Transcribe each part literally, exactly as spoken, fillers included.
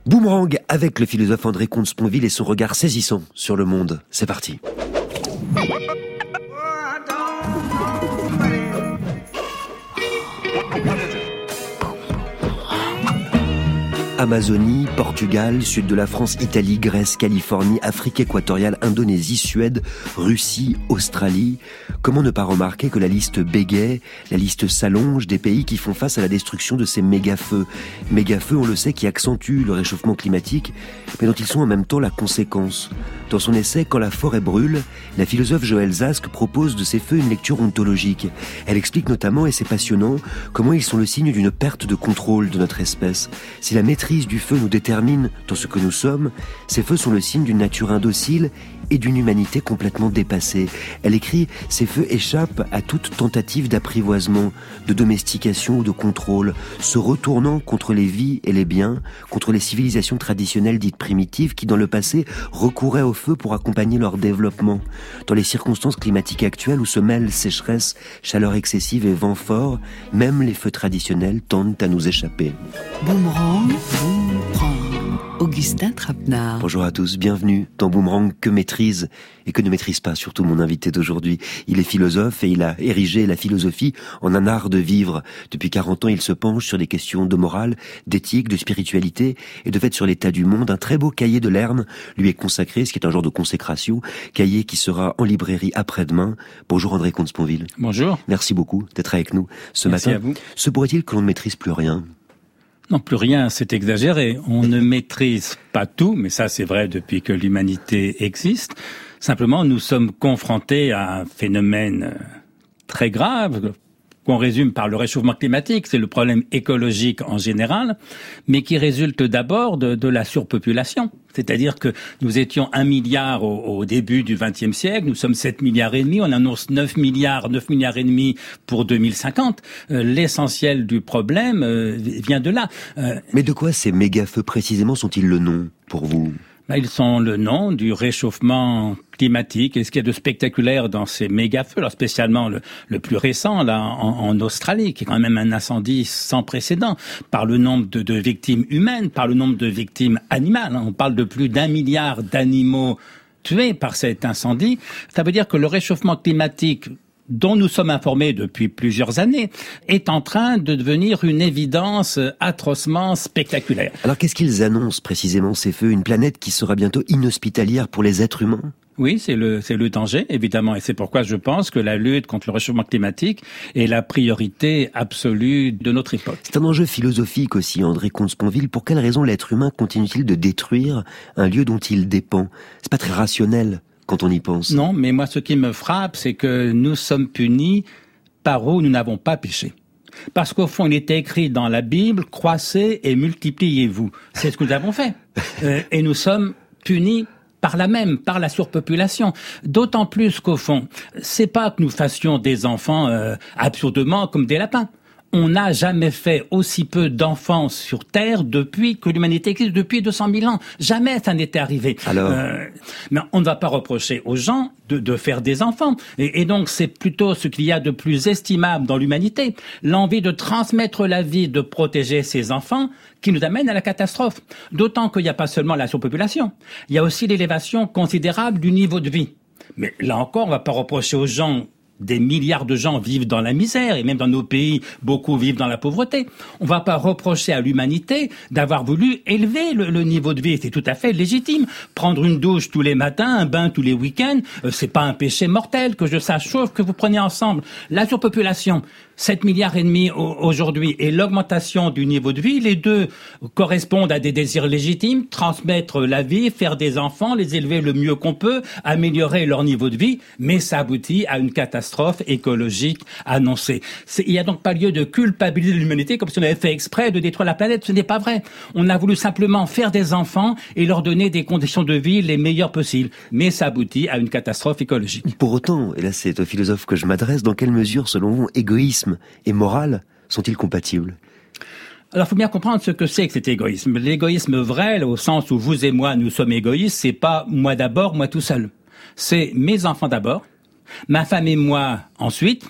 Boomerang avec le philosophe André Comte-Sponville et son regard saisissant sur le monde. C'est parti. Amazonie, Portugal, sud de la France, Italie, Grèce, Californie, Afrique équatoriale, Indonésie, Suède, Russie, Australie. Comment ne pas remarquer que la liste bégaie, la liste s'allonge des pays qui font face à la destruction de ces méga-feux. Méga-feux, on le sait, qui accentuent le réchauffement climatique, mais dont ils sont en même temps la conséquence. Dans son essai « Quand la forêt brûle », la philosophe Joëlle Zask propose de ces feux une lecture ontologique. Elle explique notamment, et c'est passionnant, comment ils sont le signe d'une perte de contrôle de notre espèce. Si la maîtrise du feu nous détermine dans ce que nous sommes, ces feux sont le signe d'une nature indocile et d'une humanité complètement dépassée. Elle écrit « Ces feux échappent à toute tentative d'apprivoisement, de domestication ou de contrôle, se retournant contre les vies et les biens, contre les civilisations traditionnelles dites primitives qui, dans le passé, recouraient au feu pour accompagner leur développement. Dans les circonstances climatiques actuelles où se mêlent sécheresse, chaleur excessive et vent fort, même les feux traditionnels tendent à nous échapper. » Boomerang, Boomerang. Augustin Trapenard. Bonjour à tous, bienvenue dans Boomerang, que maîtrise et que ne maîtrise pas surtout mon invité d'aujourd'hui. Il est philosophe et il a érigé la philosophie en un art de vivre. Depuis quarante ans, il se penche sur des questions de morale, d'éthique, de spiritualité et de fait sur l'état du monde. Un très beau cahier de Lerne lui est consacré, ce qui est un genre de consécration, cahier qui sera en librairie après-demain. Bonjour André Comte-Sponville. Bonjour. Merci beaucoup d'être avec nous ce Merci matin. À vous. Se pourrait-il que l'on ne maîtrise plus rien ? Non, plus rien, c'est exagéré. On ne maîtrise pas tout, mais ça c'est vrai depuis que l'humanité existe. Simplement, nous sommes confrontés à un phénomène très grave, qu'on résume par le réchauffement climatique, c'est le problème écologique en général, mais qui résulte d'abord de, de la surpopulation. C'est-à-dire que nous étions un milliard au, au début du vingtième siècle, nous sommes sept milliards et demi, on annonce neuf milliards, neuf milliards et demi pour deux mille cinquante. Euh, l'essentiel du problème euh, vient de là. Euh, mais de quoi ces méga-feux précisément sont-ils le nom pour vous ? Ils sont le nom du réchauffement climatique. Et ce qu'il y a de spectaculaire dans ces méga-feux, alors spécialement le, le plus récent, là, en, en Australie, qui est quand même un incendie sans précédent, par le nombre de, de victimes humaines, par le nombre de victimes animales. On parle de plus d'un milliard d'animaux tués par cet incendie. Ça veut dire que le réchauffement climatique, dont nous sommes informés depuis plusieurs années, est en train de devenir une évidence atrocement spectaculaire. Alors qu'est-ce qu'ils annoncent précisément ces feux ? Une planète qui sera bientôt inhospitalière pour les êtres humains ? Oui, c'est le, c'est le danger, évidemment, et c'est pourquoi je pense que la lutte contre le réchauffement climatique est la priorité absolue de notre époque. C'est un enjeu philosophique aussi, André Comte-Sponville. Pour quelle raison l'être humain continue-t-il de détruire un lieu dont il dépend ? C'est pas très rationnel quand on y pense. Non, mais moi, ce qui me frappe, c'est que nous sommes punis par où nous n'avons pas péché. Parce qu'au fond, il était écrit dans la Bible, croissez et multipliez-vous. C'est ce que nous avons fait. Euh, et nous sommes punis par la même, par la surpopulation. D'autant plus qu'au fond, c'est pas que nous fassions des enfants euh, absurdement comme des lapins. On n'a jamais fait aussi peu d'enfants sur Terre depuis que l'humanité existe, depuis deux cent mille ans. Jamais ça n'était arrivé. Alors euh, mais on ne va pas reprocher aux gens de, de faire des enfants. Et, et donc c'est plutôt ce qu'il y a de plus estimable dans l'humanité, l'envie de transmettre la vie, de protéger ses enfants, qui nous amène à la catastrophe. D'autant qu'il n'y a pas seulement la surpopulation, il y a aussi l'élévation considérable du niveau de vie. Mais là encore, on ne va pas reprocher aux gens. Des milliards de gens vivent dans la misère, et même dans nos pays, beaucoup vivent dans la pauvreté. On ne va pas reprocher à l'humanité d'avoir voulu élever le, le niveau de vie. C'est tout à fait légitime. Prendre une douche tous les matins, un bain tous les week-ends, euh, c'est pas un péché mortel, que je sache, sauf que vous prenez ensemble la surpopulation, sept milliards et demi aujourd'hui, et l'augmentation du niveau de vie. Les deux correspondent à des désirs légitimes, transmettre la vie, faire des enfants, les élever le mieux qu'on peut, améliorer leur niveau de vie, mais ça aboutit à une catastrophe écologique annoncée. C'est, il n'y a donc pas lieu de culpabiliser l'humanité comme si on avait fait exprès de détruire la planète. Ce n'est pas vrai. On a voulu simplement faire des enfants et leur donner des conditions de vie les meilleures possibles. Mais ça aboutit à une catastrophe écologique. Pour autant, et là c'est au philosophe que je m'adresse, dans quelle mesure, selon vous, égoïsme et morale sont-ils compatibles ? Alors, il faut bien comprendre ce que c'est que cet égoïsme. L'égoïsme vrai, au sens où vous et moi, nous sommes égoïstes, c'est pas moi d'abord, moi tout seul. C'est mes enfants d'abord, ma femme et moi ensuite,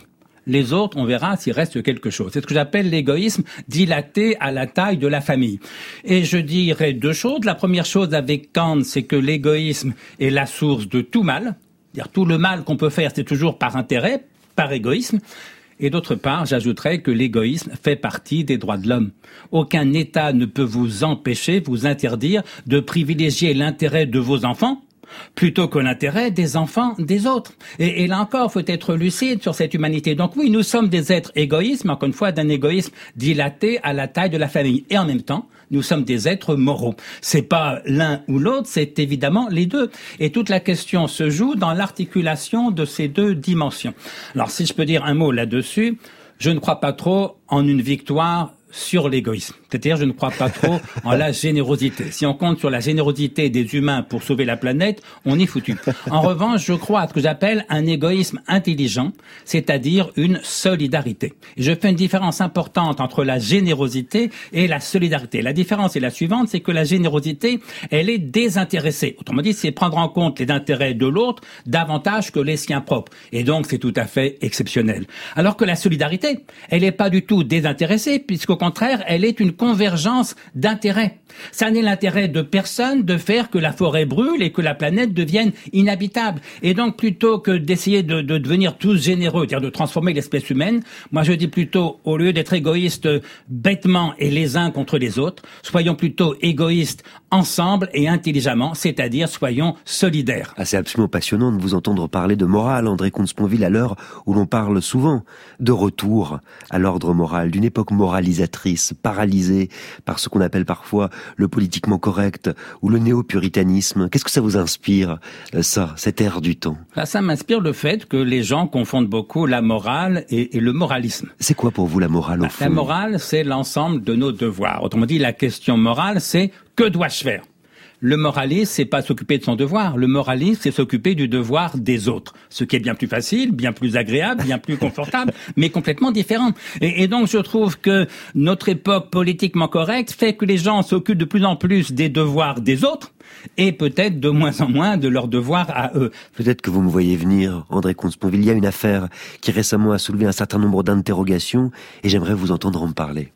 les autres, on verra s'il reste quelque chose. C'est ce que j'appelle l'égoïsme dilaté à la taille de la famille. Et je dirais deux choses. La première chose avec Kant, c'est que l'égoïsme est la source de tout mal. C'est-à-dire tout le mal qu'on peut faire, c'est toujours par intérêt, par égoïsme. Et d'autre part, j'ajouterais que l'égoïsme fait partie des droits de l'homme. Aucun État ne peut vous empêcher, vous interdire de privilégier l'intérêt de vos enfants plutôt que l'intérêt des enfants des autres. Et, et là encore, faut être lucide sur cette humanité. Donc oui, nous sommes des êtres égoïstes, mais encore une fois, d'un égoïsme dilaté à la taille de la famille. Et en même temps, nous sommes des êtres moraux. C'est pas l'un ou l'autre, c'est évidemment les deux. Et toute la question se joue dans l'articulation de ces deux dimensions. Alors, si je peux dire un mot là-dessus, je ne crois pas trop en une victoire sur l'égoïsme. C'est-à-dire, je ne crois pas trop en la générosité. Si on compte sur la générosité des humains pour sauver la planète, on est foutu. En revanche, je crois à ce que j'appelle un égoïsme intelligent, c'est-à-dire une solidarité. Et je fais une différence importante entre la générosité et la solidarité. La différence est la suivante, c'est que la générosité, elle est désintéressée. Autrement dit, c'est prendre en compte les intérêts de l'autre davantage que les siens propres. Et donc, c'est tout à fait exceptionnel. Alors que la solidarité, elle n'est pas du tout désintéressée, puisqu'au contraire, elle est une convergence d'intérêts. Ça n'est l'intérêt de personne de faire que la forêt brûle et que la planète devienne inhabitable. Et donc, plutôt que d'essayer de, de devenir tous généreux, c'est-à-dire de transformer l'espèce humaine, moi je dis plutôt, au lieu d'être égoïstes bêtement et les uns contre les autres, soyons plutôt égoïstes ensemble et intelligemment, c'est-à-dire soyons solidaires. Ah, c'est absolument passionnant de vous entendre parler de morale, André Comte-Sponville, à l'heure où l'on parle souvent de retour à l'ordre moral, d'une époque moralisatrice, paralysée par ce qu'on appelle parfois le politiquement correct ou le néo-puritanisme. Qu'est-ce que ça vous inspire, ça, cette ère du temps? Là, ça m'inspire le fait que les gens confondent beaucoup la morale et, et le moralisme. C'est quoi pour vous la morale, au bah, fond? La morale, c'est l'ensemble de nos devoirs. Autrement dit, la question morale, c'est que dois-je faire? Le moraliste, c'est pas s'occuper de son devoir. Le moraliste, c'est s'occuper du devoir des autres. Ce qui est bien plus facile, bien plus agréable, bien plus confortable, mais complètement différent. Et, et donc, je trouve que notre époque politiquement correcte fait que les gens s'occupent de plus en plus des devoirs des autres et peut-être de moins en moins de leurs devoirs à eux. Peut-être que vous me voyez venir, André Comte-Sponville. Il y a une affaire qui récemment a soulevé un certain nombre d'interrogations et j'aimerais vous entendre en parler.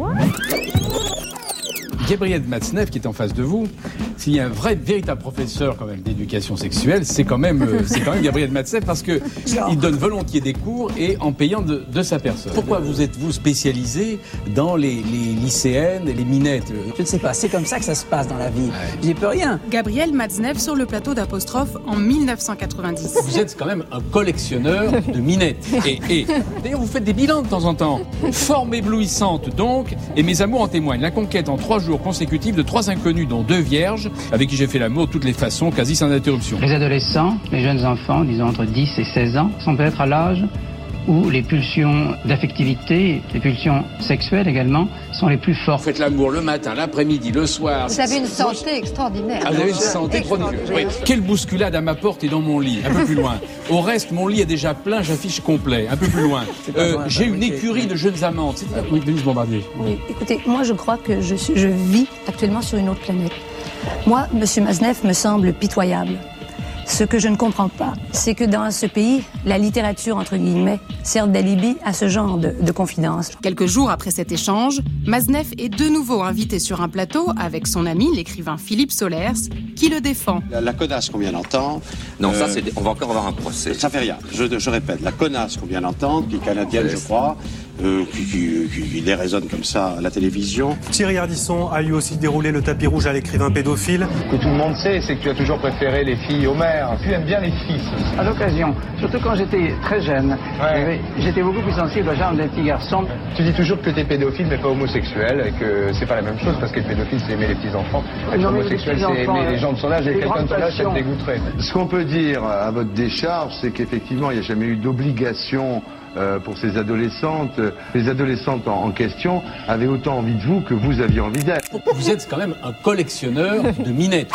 Gabriel Matzneff, qui est en face de vous, s'il y a un vrai, véritable professeur quand même d'éducation sexuelle, c'est quand même, euh, c'est quand même Gabriel Matzneff, parce que il donne volontiers des cours et en payant de, de sa personne. Pourquoi vous êtes-vous spécialisé dans les, les lycéennes et les minettes? Je ne sais pas, c'est comme ça que ça se passe dans la vie. Ouais. J'y peux rien. Gabriel Matzneff sur le plateau d'Apostrophe en mille neuf cent quatre-vingt-dix. Vous êtes quand même un collectionneur de minettes. Et, et d'ailleurs, vous faites des bilans de temps en temps. Forme éblouissante donc, et mes amours en témoignent. La conquête en trois jours consécutifs de trois inconnus, dont deux vierges, avec qui j'ai fait l'amour de toutes les façons, quasi sans interruption. Les adolescents, les jeunes enfants, disons entre dix et seize ans, sont peut-être à l'âge où les pulsions d'affectivité, les pulsions sexuelles également, sont les plus fortes. Vous faites l'amour le matin, l'après-midi, le soir. Vous avez une santé extraordinaire. Ah, vous avez une santé prodigieuse. Oui. Quelle bousculade à ma porte et dans mon lit, un peu plus loin. Au reste, mon lit est déjà plein, j'affiche complet, un peu plus loin. Euh, loin j'ai une écurie de jeunes amantes. C'est... Ah, oui, Denise Bombardier. Oui, écoutez, moi je crois que je, suis, je vis actuellement sur une autre planète. Moi, M. Matzneff me semble pitoyable. Ce que je ne comprends pas, c'est que dans ce pays, la littérature, entre guillemets, sert d'alibi à ce genre de, de confidences. Quelques jours après cet échange, Matzneff est de nouveau invité sur un plateau avec son ami, l'écrivain Philippe Solers, qui le défend. La, la connasse qu'on vient d'entendre... Non, euh, ça, c'est, on va encore avoir un procès. Ça fait rien. Je, je répète, la connasse qu'on vient d'entendre, qui est canadienne, je crois, euh, qui, qui, qui, qui déraisonne comme ça à la télévision. Thierry Ardisson a lui aussi déroulé le tapis rouge à l'écrivain pédophile. Ce que tout le monde sait, c'est que tu as toujours préféré les filles aux mères. Tu aimes bien les filles. À l'occasion, surtout quand j'étais très jeune, ouais. j'étais beaucoup plus sensible au genre des petits garçons. Tu dis toujours que tu es pédophile mais pas homosexuel et que c'est pas la même chose parce que le pédophile c'est aimer les petits enfants. Non, homosexuel c'est aimer les gens de son âge et quelqu'un de son âge ça te dégoûterait. Ce qu'on peut dire à votre décharge, c'est qu'effectivement il n'y a jamais eu d'obligation euh, pour ces adolescentes. Les adolescentes en, en question avaient autant envie de vous que vous aviez envie d'elles. Vous êtes quand même un collectionneur de minettes.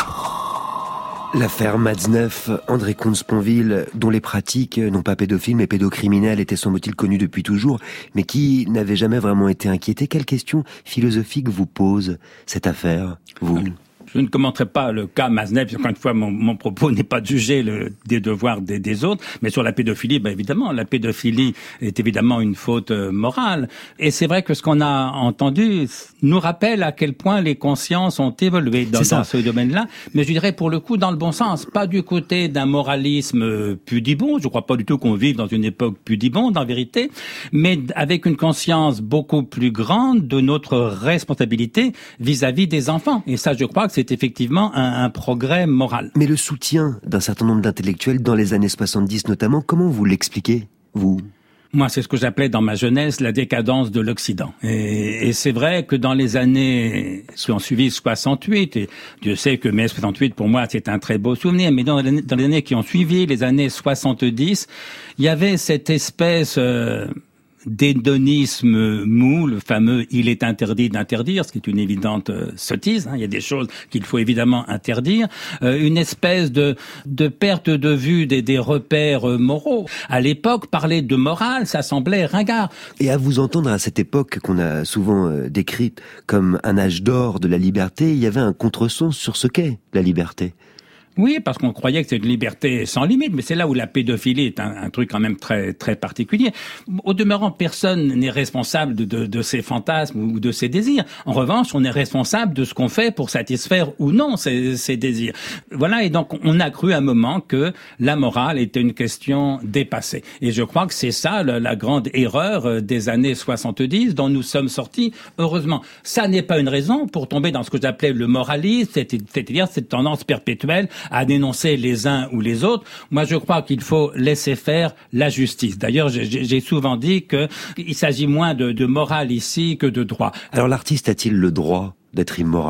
L'affaire Matzneff, André Comte-Sponville, dont les pratiques, non pas pédophiles mais pédocriminels, étaient semble-t-il connues depuis toujours, mais qui n'avaient jamais vraiment été inquiétés. Quelle question philosophique vous pose cette affaire, vous ? Je ne commenterai pas le cas Maznev, encore une fois, mon, mon propos n'est pas de juger le, des devoirs des, des autres, mais sur la pédophilie, ben évidemment, la pédophilie est évidemment une faute euh, morale. Et c'est vrai que ce qu'on a entendu nous rappelle à quel point les consciences ont évolué dans, dans ce domaine-là, mais je dirais pour le coup dans le bon sens, pas du côté d'un moralisme euh, pudibond, je crois pas du tout qu'on vive dans une époque pudibonde en vérité, mais avec une conscience beaucoup plus grande de notre responsabilité vis-à-vis des enfants. Et ça, je crois que c'est effectivement un, un progrès moral. Mais le soutien d'un certain nombre d'intellectuels dans les années soixante-dix notamment, comment vous l'expliquez, vous ? Moi, c'est ce que j'appelais dans ma jeunesse la décadence de l'Occident. Et, et c'est vrai que dans les années qui ont suivi soixante-huit, et Dieu sait que mai soixante-huit, pour moi, c'est un très beau souvenir, mais dans les, dans les années qui ont suivi, les années soixante-dix, il y avait cette espèce... Euh, d'hédonisme mou, le fameux « il est interdit d'interdire », ce qui est une évidente euh, sottise, hein, il y a des choses qu'il faut évidemment interdire, euh, une espèce de, de perte de vue des, des repères euh, moraux. À l'époque, parler de morale, ça semblait ringard. Et à vous entendre à cette époque qu'on a souvent euh, décrite comme un âge d'or de la liberté, il y avait un contresens sur ce qu'est la liberté. Oui, parce qu'on croyait que c'est une liberté sans limite, mais c'est là où la pédophilie est un, un truc quand même très très particulier. Au demeurant, personne n'est responsable de, de, de ses fantasmes ou de ses désirs. En revanche, on est responsable de ce qu'on fait pour satisfaire ou non ces, ces désirs. Voilà, et donc on a cru à un moment que la morale était une question dépassée. Et je crois que c'est ça la, la grande erreur des années soixante-dix dont nous sommes sortis, heureusement. Ça n'est pas une raison pour tomber dans ce que j'appelais le moralisme, c'est-à-dire cette tendance perpétuelle à dénoncer les uns ou les autres. Moi, je crois qu'il faut laisser faire la justice. D'ailleurs, j'ai, j'ai souvent dit qu'il s'agit moins de, de morale ici que de droit. Alors l'artiste a-t-il le droit d'être immoral ?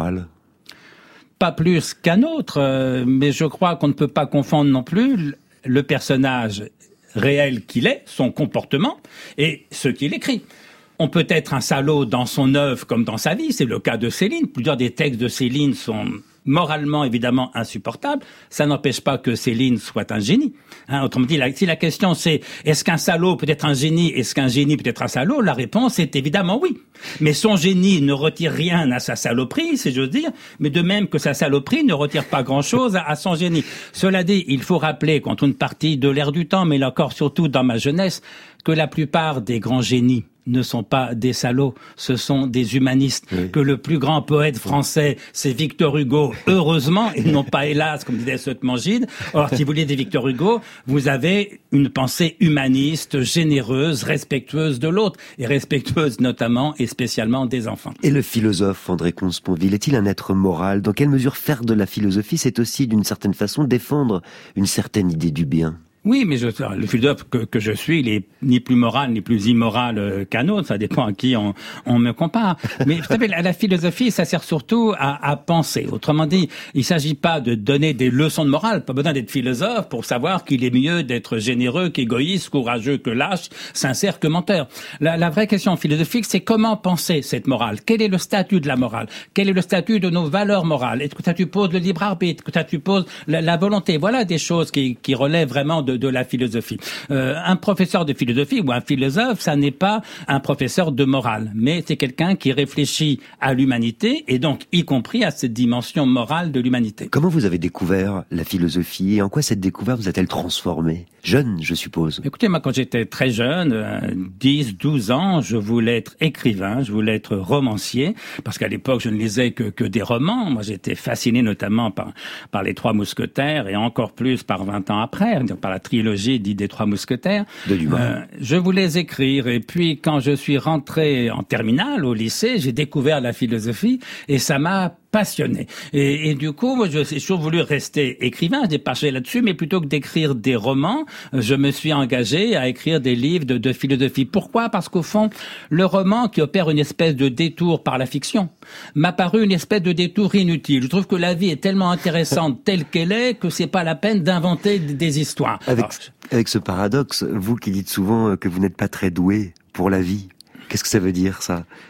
Pas plus qu'un autre, euh, mais je crois qu'on ne peut pas confondre non plus le personnage réel qu'il est, son comportement, et ce qu'il écrit. On peut être un salaud dans son œuvre comme dans sa vie, c'est le cas de Céline. Plusieurs des textes de Céline sont moralement évidemment insupportables. Ça n'empêche pas que Céline soit un génie. Hein, autrement dit, la, si la question c'est est-ce qu'un salaud peut être un génie, est-ce qu'un génie peut être un salaud, la réponse est évidemment oui. Mais son génie ne retire rien à sa saloperie, si j'ose dire, mais de même que sa saloperie ne retire pas grand-chose à, à son génie. Cela dit, il faut rappeler, contre une partie de l'ère du temps, mais là encore surtout dans ma jeunesse, que la plupart des grands génies ne sont pas des salauds, ce sont des humanistes. Oui. Que le plus grand poète français, c'est Victor Hugo, heureusement, et non pas hélas, comme disait Sotman Gide. Or, si vous lisez Victor Hugo, vous avez une pensée humaniste, généreuse, respectueuse de l'autre, et respectueuse notamment et spécialement des enfants. Et le philosophe André Comte-Sponville, est-il un être moral ? Dans quelle mesure faire de la philosophie, c'est aussi d'une certaine façon défendre une certaine idée du bien ? Oui, mais je, le philosophe que, que je suis, il est ni plus moral ni plus immoral qu'un autre. Ça dépend à qui on, on me compare. Mais vous savez, la, la philosophie, ça sert surtout à, à penser. Autrement dit, il s'agit pas de donner des leçons de morale. Pas besoin d'être philosophe pour savoir qu'il est mieux d'être généreux qu'égoïste, courageux que lâche, sincère que menteur. La, la vraie question philosophique, c'est comment penser cette morale. Quel est le statut de la morale ? Quel est le statut de nos valeurs morales ? Est-ce que ça suppose le libre arbitre ? Est-ce que ça suppose la, la volonté ? Voilà des choses qui, qui relèvent vraiment de de la philosophie. Euh, un professeur de philosophie ou un philosophe, ça n'est pas un professeur de morale, mais c'est quelqu'un qui réfléchit à l'humanité et donc y compris à cette dimension morale de l'humanité. Comment vous avez découvert la philosophie et en quoi cette découverte vous a-t-elle transformé ? Jeune, je suppose. Écoutez, moi quand j'étais très jeune, euh, dix, douze ans, je voulais être écrivain, je voulais être romancier, parce qu'à l'époque je ne lisais que, que des romans. Moi j'étais fasciné notamment par, par les Trois Mousquetaires et encore plus par vingt ans après, par la trilogie dite des Trois Mousquetaires. De Dumas. Euh, je voulais écrire et puis quand je suis rentré en terminale au lycée, j'ai découvert la philosophie et ça m'a passionné. Et, et du coup, moi, j'ai toujours voulu rester écrivain, je n'ai pas cherché là-dessus, mais plutôt que d'écrire des romans, je me suis engagé à écrire des livres de, de philosophie. Pourquoi ? Parce qu'au fond, le roman qui opère une espèce de détour par la fiction m'a paru une espèce de détour inutile. Je trouve que la vie est tellement intéressante telle qu'elle est que c'est pas la peine d'inventer des histoires. Avec, Alors, avec ce paradoxe, vous qui dites souvent que vous n'êtes pas très doué pour la vie, qu'est-ce que ça veut dire, ça ?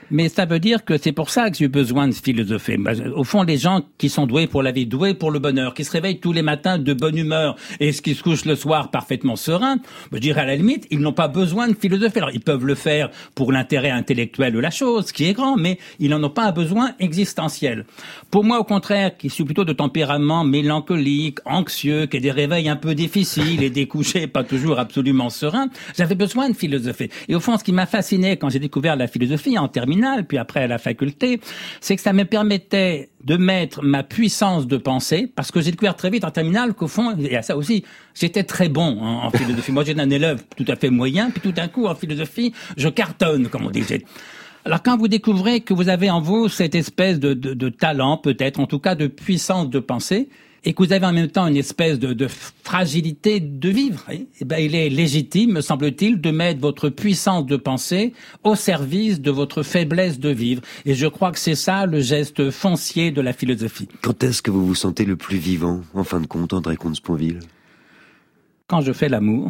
Mais ça veut dire que c'est pour ça que j'ai besoin de philosopher. Au fond, les gens qui sont doués pour la vie, doués pour le bonheur, qui se réveillent tous les matins de bonne humeur et qui se couchent le soir parfaitement sereins, je dirais à la limite, ils n'ont pas besoin de philosopher. Alors, ils peuvent le faire pour l'intérêt intellectuel de la chose, qui est grand, mais ils n'en ont pas un besoin existentiel. Pour moi, au contraire, qui suis plutôt de tempérament mélancolique, anxieux, qui a des réveils un peu difficiles et des couchers pas toujours absolument sereins, j'avais besoin de philosopher. Et au fond, ce qui m'a fasciné quand j'ai découvert la philosophie en terminale, puis après à la faculté, c'est que ça me permettait de mettre ma puissance de pensée, parce que j'ai découvert très vite en terminale qu'au fond, et à ça aussi, j'étais très bon en, en philosophie. Moi, j'étais un élève tout à fait moyen, puis tout d'un coup, en philosophie, je cartonne, comme on disait. Alors quand vous découvrez que vous avez en vous cette espèce de, de, de talent, peut-être, en tout cas de puissance de pensée, et que vous avez en même temps une espèce de, de fragilité de vivre, eh ben, il est légitime, me semble-t-il, de mettre votre puissance de pensée au service de votre faiblesse de vivre. Et je crois que c'est ça le geste foncier de la philosophie. Quand est-ce que vous vous sentez le plus vivant, en fin de compte, André Comte-Sponville ? Quand je fais l'amour,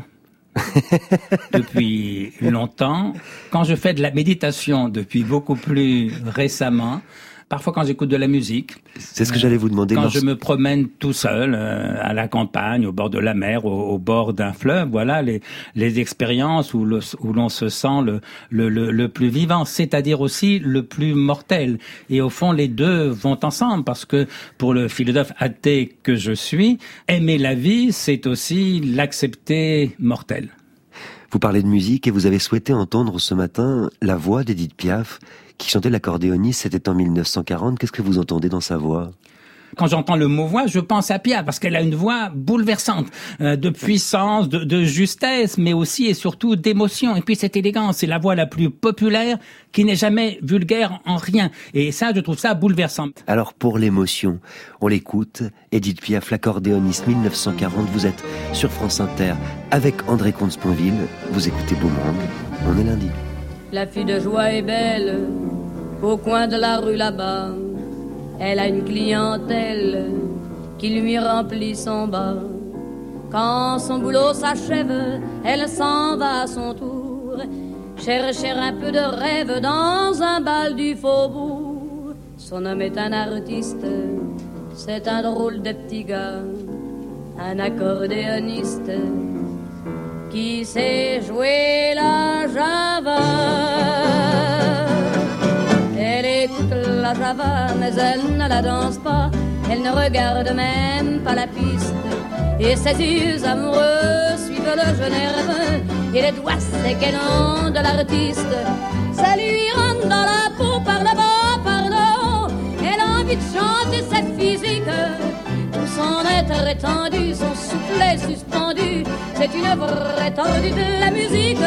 depuis longtemps, quand je fais de la méditation depuis beaucoup plus récemment, parfois quand j'écoute de la musique. C'est ce que j'allais vous demander. Quand lorsque... je me promène tout seul, euh, à la campagne, au bord de la mer, au, au bord d'un fleuve, voilà les, les expériences où, le, où l'on se sent le, le, le, le plus vivant, c'est-à-dire aussi le plus mortel. Et au fond, les deux vont ensemble, parce que pour le philosophe athée que je suis, aimer la vie, c'est aussi l'accepter mortelle. Vous parlez de musique et vous avez souhaité entendre ce matin la voix d'Édith Piaf, qui chantait l'accordéoniste, c'était en mille neuf cent quarante. Qu'est-ce que vous entendez dans sa voix ? Quand j'entends le mot voix, je pense à Piaf, parce qu'elle a une voix bouleversante, euh, de puissance, de, de justesse, mais aussi et surtout d'émotion. Et puis cette élégance, c'est la voix la plus populaire, qui n'est jamais vulgaire en rien. Et ça, je trouve ça bouleversant. Alors pour l'émotion, on l'écoute. Édith Piaf, l'accordéoniste, mille neuf cent quarante. Vous êtes sur France Inter avec André Comte-Sponville. Vous écoutez Boomerang. On est lundi. La fille de joie est belle, au coin de la rue là-bas. Elle a une clientèle qui lui remplit son bas. Quand son boulot s'achève, elle s'en va à son tour chercher un peu de rêve dans un bal du faubourg. Son homme est un artiste, c'est un drôle de petit gars, un accordéoniste qui sait jouer la java. Elle écoute la java, mais elle ne la danse pas. Elle ne regarde même pas la piste. Et ses yeux amoureux suivent le jeune nerveux. Et les doigts secs et longs de l'artiste. Ça lui rentre dans la peau par le bas, par le haut. Elle a envie de chanter cette physique. Tout son être étendu, son soufflet suspendu. C'est une vraie tendue de la musique.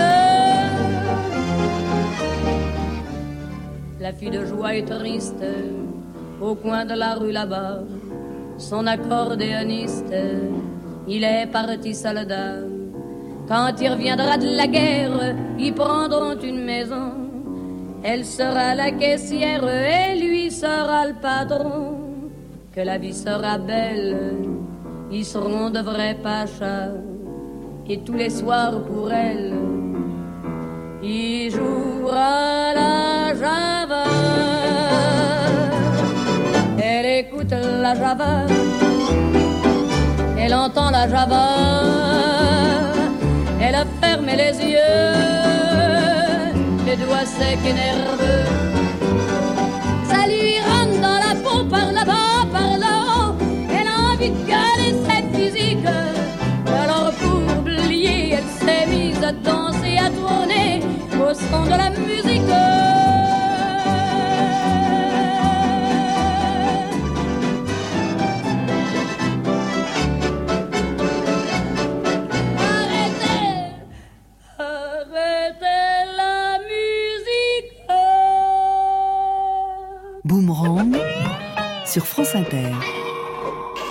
La fille de joie est triste, au coin de la rue là-bas. Son accordéoniste, il est parti soldat. Quand il reviendra de la guerre, ils prendront une maison. Elle sera la caissière et lui sera le patron. Que la vie sera belle, ils seront de vrais pachas. Et tous les soirs pour elle, il jouera la java. Elle écoute la java, elle entend la java, elle a fermé les yeux, les doigts secs et nerveux. Ça lui rentre dans la peau par là-bas, par là-haut. Elle a envie de gueuler cette physique. Alors pour oublier, elle s'est mise à danser, à tourner au son de la musique. Arrêtez, arrêtez la musique. Boomerang sur France Inter.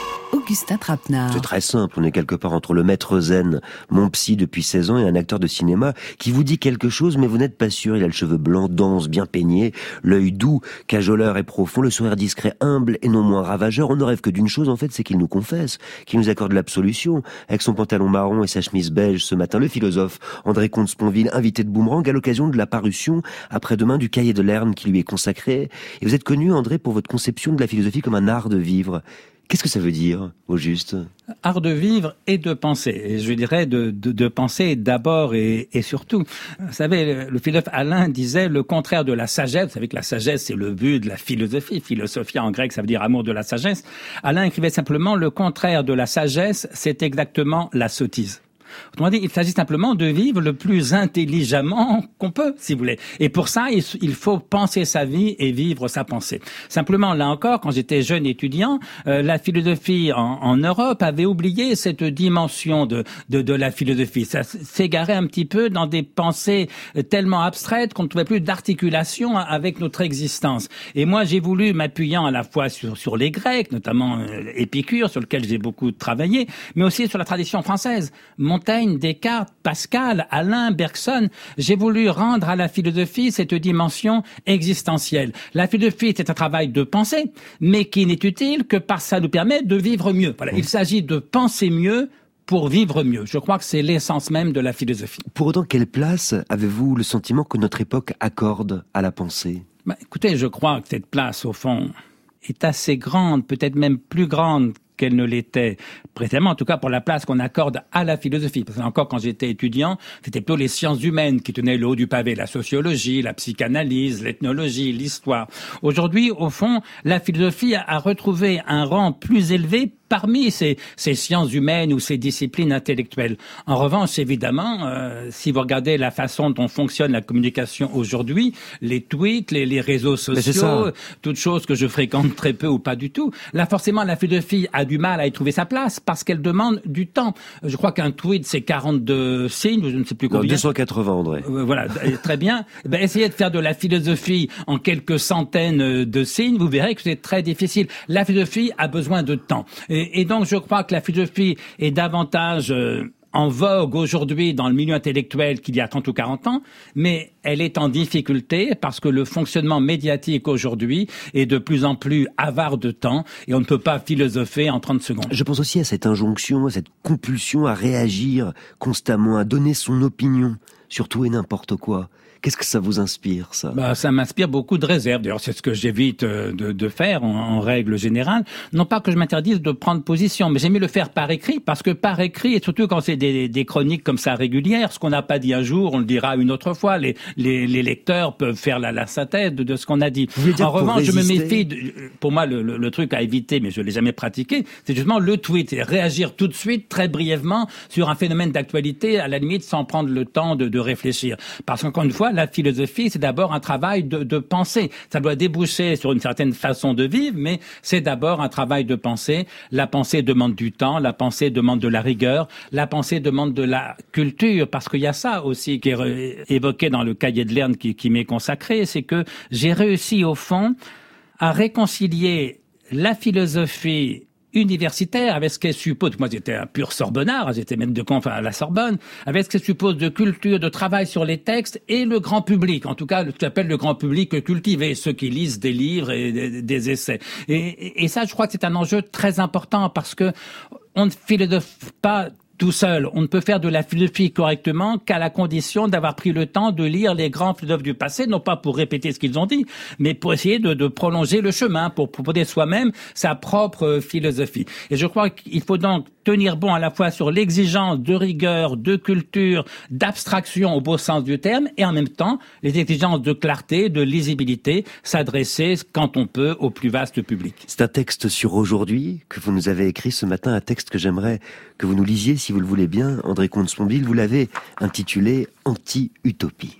Augustin Trapenard. C'est très simple, on est quelque part entre le maître zen, mon psy depuis seize ans, et un acteur de cinéma qui vous dit quelque chose mais vous n'êtes pas sûr. Il a le cheveu blanc, dense, bien peigné, l'œil doux, cajoleur et profond, le sourire discret, humble et non moins ravageur. On ne rêve que d'une chose en fait, c'est qu'il nous confesse, qu'il nous accorde l'absolution. Avec son pantalon marron et sa chemise beige ce matin, le philosophe André Comte-Sponville, invité de Boomerang à l'occasion de la parution après-demain du cahier de Lerne qui lui est consacré. Et vous êtes connu, André, pour votre conception de la philosophie comme un art de vivre. Qu'est-ce que ça veut dire, au juste ? Art de vivre et de penser. Et je dirais de, de, de penser d'abord et, et surtout. Vous savez, le, le philosophe Alain disait le contraire de la sagesse. Vous savez que la sagesse, c'est le but de la philosophie. Philosophia en grec, ça veut dire amour de la sagesse. Alain écrivait simplement le contraire de la sagesse, c'est exactement la sottise. Autrement dit, il s'agit simplement de vivre le plus intelligemment qu'on peut, si vous voulez. Et pour ça, il faut penser sa vie et vivre sa pensée. Simplement, là encore, quand j'étais jeune étudiant, euh, la philosophie en, en Europe avait oublié cette dimension de, de, de la philosophie. Ça s'égarait un petit peu dans des pensées tellement abstraites qu'on ne trouvait plus d'articulation avec notre existence. Et moi, j'ai voulu, m'appuyant à la fois sur, sur les Grecs, notamment euh, Épicure, sur lequel j'ai beaucoup travaillé, mais aussi sur la tradition française. Montaigne, Descartes, Pascal, Alain, Bergson, j'ai voulu rendre à la philosophie cette dimension existentielle. La philosophie, c'est un travail de pensée, mais qui n'est utile que parce que ça nous permet de vivre mieux. Voilà, il s'agit de penser mieux pour vivre mieux. Je crois que c'est l'essence même de la philosophie. Pour autant, quelle place avez-vous le sentiment que notre époque accorde à la pensée ? Bah, écoutez, je crois que cette place, au fond, est assez grande, peut-être même plus grande qu'elle ne l'était précédemment, en tout cas pour la place qu'on accorde à la philosophie. Parce que encore quand j'étais étudiant, c'était plutôt les sciences humaines qui tenaient le haut du pavé, la sociologie, la psychanalyse, l'ethnologie, l'histoire. Aujourd'hui, au fond, la philosophie a retrouvé un rang plus élevé parmi ces, ces sciences humaines ou ces disciplines intellectuelles. En revanche, évidemment, euh, si vous regardez la façon dont fonctionne la communication aujourd'hui, les tweets, les, les réseaux sociaux, toutes choses que je fréquente très peu ou pas du tout, là forcément la philosophie a du mal à y trouver sa place parce qu'elle demande du temps. Je crois qu'un tweet c'est quarante-deux signes, je ne sais plus combien. Non, deux cent quatre-vingts, André. Euh, voilà, très bien. Ben, essayez de faire de la philosophie en quelques centaines de signes, vous verrez que c'est très difficile. La philosophie a besoin de temps. Et, et donc je crois que la philosophie est davantage euh, en vogue aujourd'hui dans le milieu intellectuel qu'il y a trente ou quarante ans, mais elle est en difficulté parce que le fonctionnement médiatique aujourd'hui est de plus en plus avare de temps et on ne peut pas philosopher en trente secondes. Je pense aussi à cette injonction, à cette compulsion à réagir constamment, à donner son opinion sur tout et n'importe quoi. Qu'est-ce que ça vous inspire, ça ? Bah, ça m'inspire beaucoup de réserve. D'ailleurs, c'est ce que j'évite de, de faire en, en règle générale. Non pas que je m'interdise de prendre position, mais j'aime mieux le faire par écrit, parce que par écrit, et surtout quand c'est des, des chroniques comme ça régulières, ce qu'on n'a pas dit un jour, on le dira une autre fois. Les, les, les lecteurs peuvent faire la, la synthèse de, de ce qu'on a dit. En revanche, je me méfie. De, pour moi, le, le, le truc à éviter, mais je l'ai jamais pratiqué, c'est justement le tweet, c'est réagir tout de suite, très brièvement, sur un phénomène d'actualité, à la limite, sans prendre le temps de, de réfléchir. Parce qu'encore une fois, la philosophie, c'est d'abord un travail de, de pensée. Ça doit déboucher sur une certaine façon de vivre, mais c'est d'abord un travail de pensée. La pensée demande du temps, la pensée demande de la rigueur, la pensée demande de la culture, parce qu'il y a ça aussi qui est évoqué dans le cahier de Lerne qui, qui m'est consacré, c'est que j'ai réussi au fond à réconcilier la philosophie universitaire avec ce qu'elle suppose, moi j'étais un pur sorbonnard, j'étais même de conf à la Sorbonne, avec ce qu'elle suppose de culture, de travail sur les textes et le grand public, en tout cas ce qu'on appelle le grand public cultivé, ceux qui lisent des livres et des, des essais. Et, et, et ça, je crois que c'est un enjeu très important parce que on ne philosophe pas tout seul. On ne peut faire de la philosophie correctement qu'à la condition d'avoir pris le temps de lire les grands philosophes du passé, non pas pour répéter ce qu'ils ont dit, mais pour essayer de, de prolonger le chemin, pour proposer soi-même sa propre philosophie. Et je crois qu'il faut donc tenir bon à la fois sur l'exigence de rigueur, de culture, d'abstraction au beau sens du terme, et en même temps les exigences de clarté, de lisibilité, s'adresser quand on peut au plus vaste public. C'est un texte sur aujourd'hui que vous nous avez écrit ce matin, un texte que j'aimerais que vous nous lisiez, si vous le voulez bien, André Comte-Sponville. Vous l'avez intitulé « Anti-utopie ».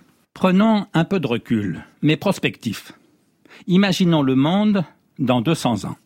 Prenons un peu de recul, mais prospectif. Imaginons le monde dans deux cents ans.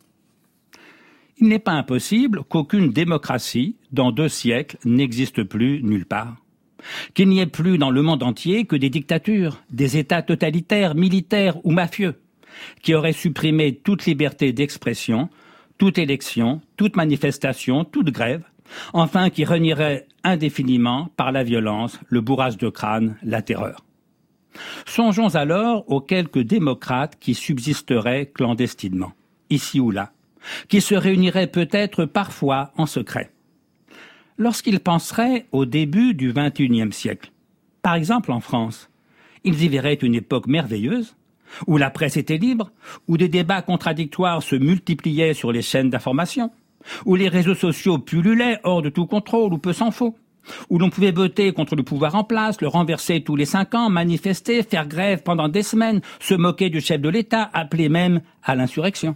Il n'est pas impossible qu'aucune démocratie, dans deux siècles, n'existe plus nulle part. Qu'il n'y ait plus dans le monde entier que des dictatures, des États totalitaires, militaires ou mafieux, qui auraient supprimé toute liberté d'expression, toute élection, toute manifestation, toute grève, enfin qui renierait indéfiniment par la violence, le bourrage de crâne, la terreur. Songeons alors aux quelques démocrates qui subsisteraient clandestinement, ici ou là, qui se réuniraient peut-être parfois en secret. Lorsqu'ils penseraient au début du vingt et unième siècle, par exemple en France, ils y verraient une époque merveilleuse, où la presse était libre, où des débats contradictoires se multipliaient sur les chaînes d'information, où les réseaux sociaux pullulaient hors de tout contrôle ou peu s'en faut, où l'on pouvait voter contre le pouvoir en place, le renverser tous les cinq ans, manifester, faire grève pendant des semaines, se moquer du chef de l'État, appeler même à l'insurrection.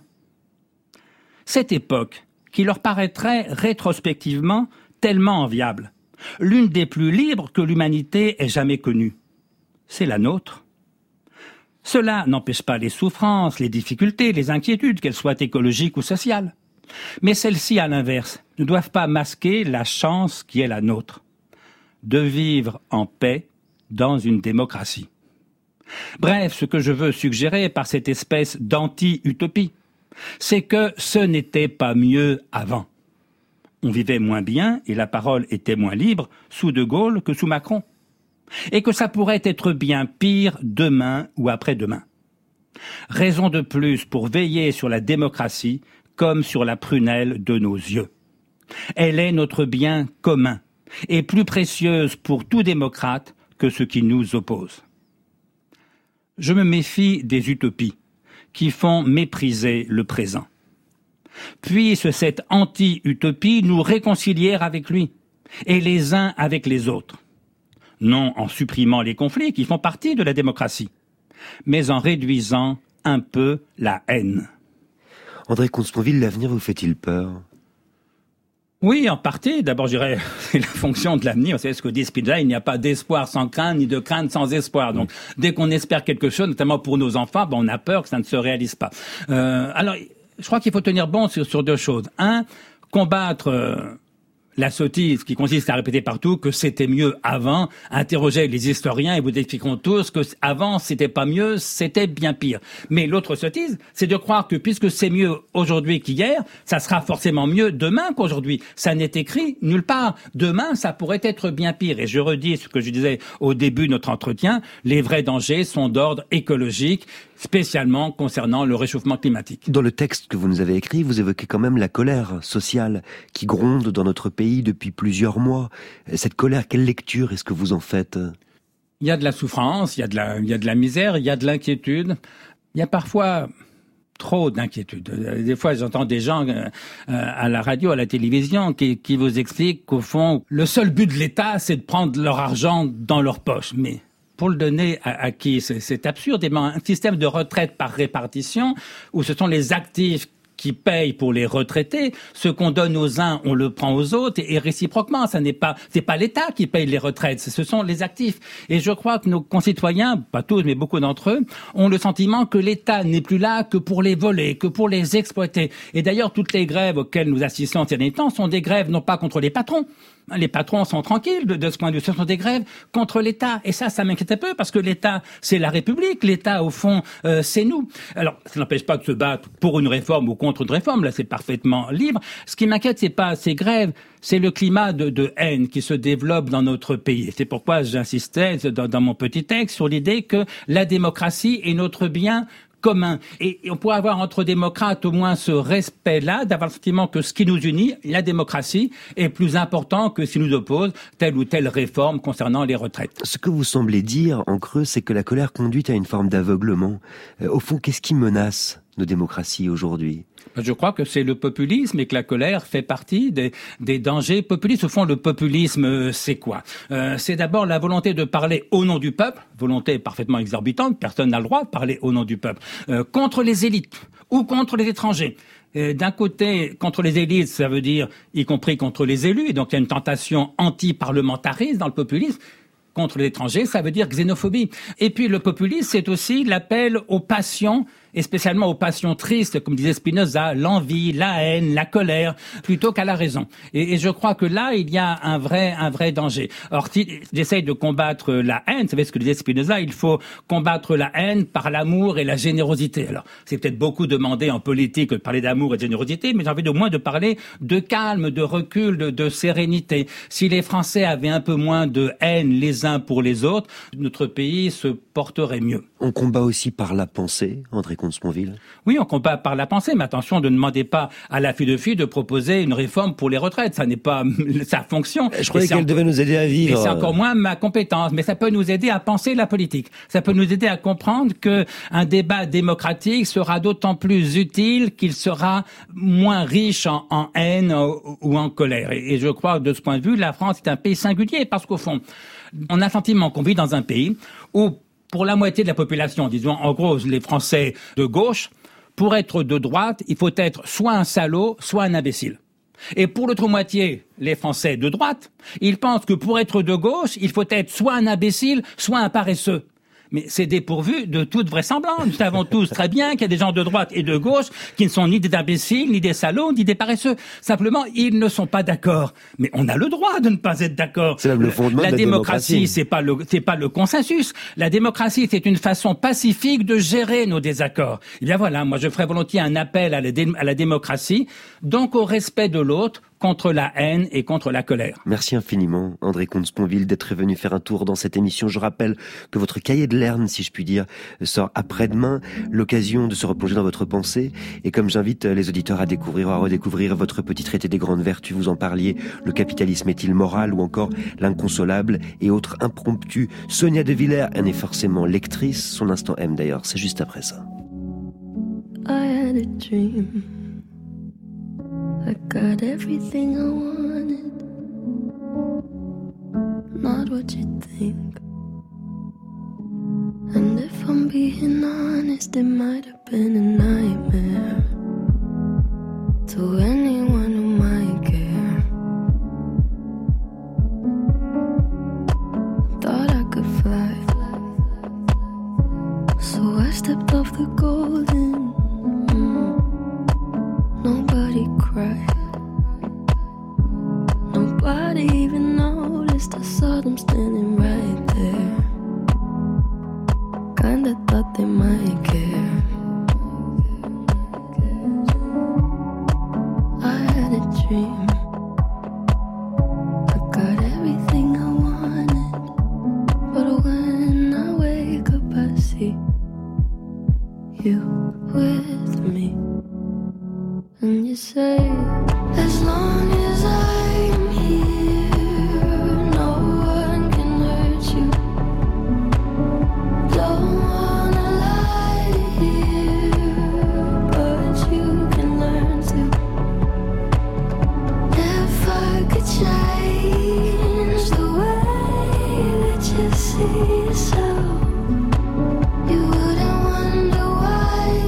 Cette époque, qui leur paraîtrait rétrospectivement tellement enviable, l'une des plus libres que l'humanité ait jamais connues, c'est la nôtre. Cela n'empêche pas les souffrances, les difficultés, les inquiétudes, qu'elles soient écologiques ou sociales. Mais celles-ci, à l'inverse, ne doivent pas masquer la chance qui est la nôtre, de vivre en paix dans une démocratie. Bref, ce que je veux suggérer par cette espèce d'anti-utopie, c'est que ce n'était pas mieux avant. On vivait moins bien et la parole était moins libre sous De Gaulle que sous Macron. Et que ça pourrait être bien pire demain ou après-demain. Raison de plus pour veiller sur la démocratie comme sur la prunelle de nos yeux. Elle est notre bien commun et plus précieuse pour tout démocrate que ce qui nous oppose. Je me méfie des utopies qui font mépriser le présent. Puisse cette anti-utopie nous réconcilier avec lui et les uns avec les autres. Non en supprimant les conflits qui font partie de la démocratie, mais en réduisant un peu la haine. André Comte-Sponville, l'avenir vous fait-il peur ? Oui, en partie. D'abord, je dirais, c'est la fonction de l'avenir. C'est ce que dit Spinoza, il n'y a pas d'espoir sans crainte, ni de crainte sans espoir. Donc, dès qu'on espère quelque chose, notamment pour nos enfants, ben, on a peur que ça ne se réalise pas. Euh, alors, je crois qu'il faut tenir bon sur, sur deux choses. Un, combattre... Euh, la sottise qui consiste à répéter partout que c'était mieux avant, interrogez les historiens et vous expliqueront tous que avant c'était pas mieux, c'était bien pire. Mais l'autre sottise, c'est de croire que puisque c'est mieux aujourd'hui qu'hier, ça sera forcément mieux demain qu'aujourd'hui. Ça n'est écrit nulle part. Demain, ça pourrait être bien pire. Et je redis ce que je disais au début de notre entretien, les vrais dangers sont d'ordre écologique, spécialement concernant le réchauffement climatique. Dans le texte que vous nous avez écrit, vous évoquez quand même la colère sociale qui gronde dans notre pays depuis plusieurs mois. Cette colère, quelle lecture est-ce que vous en faites ? Il y a de la souffrance, il y a de la, il y a de la misère, il y a de l'inquiétude. Il y a parfois trop d'inquiétude. Des fois, j'entends des gens euh, à la radio, à la télévision, qui, qui vous expliquent qu'au fond, le seul but de l'État, c'est de prendre leur argent dans leur poche. Mais pour le donner à, à qui ? C'est, c'est absurde. Un système de retraite par répartition, où ce sont les actifs qui payent pour les retraités, ce qu'on donne aux uns, on le prend aux autres, et, et réciproquement, ça n'est pas, c'est pas l'État qui paye les retraites, ce sont les actifs. Et je crois que nos concitoyens, pas tous, mais beaucoup d'entre eux, ont le sentiment que l'État n'est plus là que pour les voler, que pour les exploiter. Et d'ailleurs, toutes les grèves auxquelles nous assistons ces derniers temps sont des grèves non pas contre les patrons. Les patrons sont tranquilles de, de ce point de vue. Ce sont des grèves contre l'État. Et ça, ça m'inquiète un peu parce que l'État, c'est la République. L'État, au fond, euh, c'est nous. Alors, ça n'empêche pas de se battre pour une réforme ou contre une réforme. Là, c'est parfaitement libre. Ce qui m'inquiète, c'est pas ces grèves, c'est le climat de, de haine qui se développe dans notre pays. C'est pourquoi j'insistais dans, dans mon petit texte sur l'idée que la démocratie est notre bien commun. Et on pourrait avoir entre démocrates au moins ce respect-là, d'avoir le sentiment que ce qui nous unit, la démocratie, est plus important que ce qui nous oppose telle ou telle réforme concernant les retraites. Ce que vous semblez dire, en creux, c'est que la colère conduit à une forme d'aveuglement. Euh, au fond, qu'est-ce qui menace nos démocraties aujourd'hui ? Je crois que c'est le populisme et que la colère fait partie des, des dangers populistes. Au fond, le populisme, c'est quoi ? euh, C'est d'abord la volonté de parler au nom du peuple, volonté parfaitement exorbitante, personne n'a le droit de parler au nom du peuple, euh, contre les élites ou contre les étrangers. Euh, d'un côté, contre les élites, ça veut dire y compris contre les élus, et donc il y a une tentation anti-parlementariste dans le populisme. Contre les étrangers, ça veut dire xénophobie. Et puis le populisme, c'est aussi l'appel aux passions et spécialement aux passions tristes, comme disait Spinoza, l'envie, la haine, la colère, plutôt qu'à la raison. Et, et je crois que là, il y a un vrai, un vrai danger. Alors, si j'essaye de combattre la haine, vous savez ce que disait Spinoza, il faut combattre la haine par l'amour et la générosité. Alors, c'est peut-être beaucoup demandé en politique de parler d'amour et de générosité, mais j'ai envie de moins de parler de calme, de recul, de, de sérénité. Si les Français avaient un peu moins de haine les uns pour les autres, notre pays se porterait mieux. On combat aussi par la pensée, André Comte-Sponville? Oui, on combat par la pensée, mais attention, ne demandez pas à la philosophie de proposer une réforme pour les retraites. Ça n'est pas sa fonction. Je croyais qu'elle devait nous aider à vivre. Et c'est encore moins ma compétence, mais ça peut nous aider à penser la politique. Ça peut nous aider à comprendre que un débat démocratique sera d'autant plus utile qu'il sera moins riche en, en haine ou, ou en colère. Et, et je crois que de ce point de vue, la France est un pays singulier parce qu'au fond, on a le sentiment qu'on vit dans un pays où pour la moitié de la population, disons en gros les Français de gauche, pour être de droite, il faut être soit un salaud, soit un imbécile. Et pour l'autre moitié, les Français de droite, ils pensent que pour être de gauche, il faut être soit un imbécile, soit un paresseux. Mais c'est dépourvu de toute vraisemblance. Nous savons tous très bien qu'il y a des gens de droite et de gauche qui ne sont ni des imbéciles, ni des salauds, ni des paresseux. Simplement, ils ne sont pas d'accord. Mais on a le droit de ne pas être d'accord. C'est le fondement la de la démocratie, démocratie. c'est pas le, c'est pas le consensus. La démocratie, c'est une façon pacifique de gérer nos désaccords. Et bien voilà, moi je ferais volontiers un appel à la, dé- à la démocratie, donc au respect de l'autre, contre la haine et contre la colère. Merci infiniment, André Comte-Sponville, d'être venu faire un tour dans cette émission. Je rappelle que votre cahier de Lerne, si je puis dire, sort après-demain, l'occasion de se replonger dans votre pensée. Et comme j'invite les auditeurs à découvrir, à redécouvrir votre petit traité des grandes vertus, vous en parliez, Le capitalisme est-il moral, ou encore L'inconsolable et autres impromptus. Sonia De Villers en est forcément lectrice, son instant M d'ailleurs, c'est juste après ça. I had a dream. I got everything I wanted, not what you think. And if I'm being honest, it might have been a nightmare to anyone who might care. Thought I could fly, so I stepped off the golden. Nobody cried, nobody even noticed. I saw them standing right there. Kinda thought they might care. I had a dream, I got everything I wanted, but when I wake up I see you with me. And you say, as long as I'm here, no one can hurt you. Don't wanna lie here, but you can learn to. If I could change the way that you see yourself, you wouldn't wonder why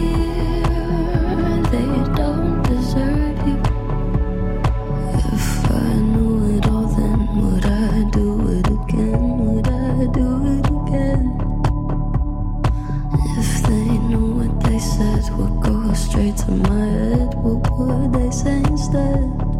they don't deserve you. If I knew it all, then would I do it again? Would I do it again? If they knew what they said would go straight to my head, what would they say instead?